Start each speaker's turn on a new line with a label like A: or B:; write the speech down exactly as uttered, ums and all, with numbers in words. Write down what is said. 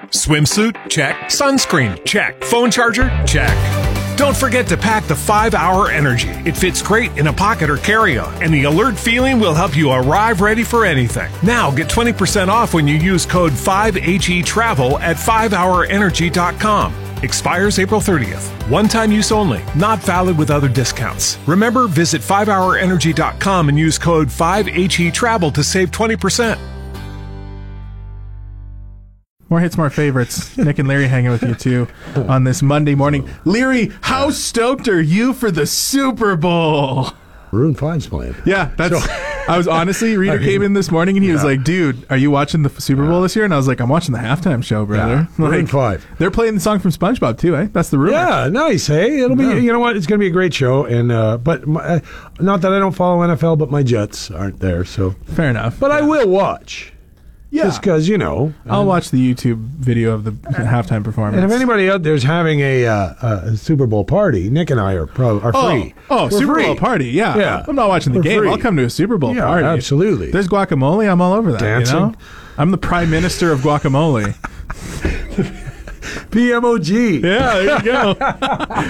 A: Swimsuit? Check. Sunscreen? Check. Phone charger? Check. Don't forget to pack the five hour Energy. It fits great in a pocket or carry-on, and the alert feeling will help you arrive ready for anything. Now get twenty percent off when you use code five H E travel at five hour energy dot com. Expires April thirtieth. One-time use only. Not valid with other discounts. Remember, visit five hour energy dot com and use code five H E travel to save twenty percent.
B: More hits, more favorites. Nick and Larry hanging with you, too, on this Monday morning. Larry, how stoked are you for the Super Bowl?
C: Maroon five's playing.
B: Yeah, that's... So, I was honestly, Reader I mean, came in this morning and he yeah. was like, dude, are you watching the Super Bowl yeah. this year? And I was like, I'm watching the halftime show, brother.
C: Yeah. Maroon
B: like,
C: five.
B: They're playing the song from SpongeBob, too, eh? That's the rumor.
C: Yeah, nice, hey? It'll be, yeah. you know what? It's going to be a great show. And uh, But my, uh, not that I don't follow N F L, but my Jets aren't there, so...
B: Fair enough.
C: But
B: yeah.
C: I will watch. Yeah. Just because, you know.
B: I'll um, watch the YouTube video of the halftime performance.
C: And if anybody out there is having a, uh, a Super Bowl party, Nick and I are pro- are
B: oh,
C: free.
B: Oh,
C: We're
B: Super
C: free.
B: Bowl party, yeah.
C: yeah.
B: I'm not watching the
C: We're
B: game.
C: free.
B: I'll come to a Super Bowl
C: yeah,
B: party.
C: Absolutely.
B: There's guacamole, I'm all over that.
C: Dancing.
B: You know? I'm the Prime Minister of guacamole.
C: P M O G.
B: Yeah, there you go.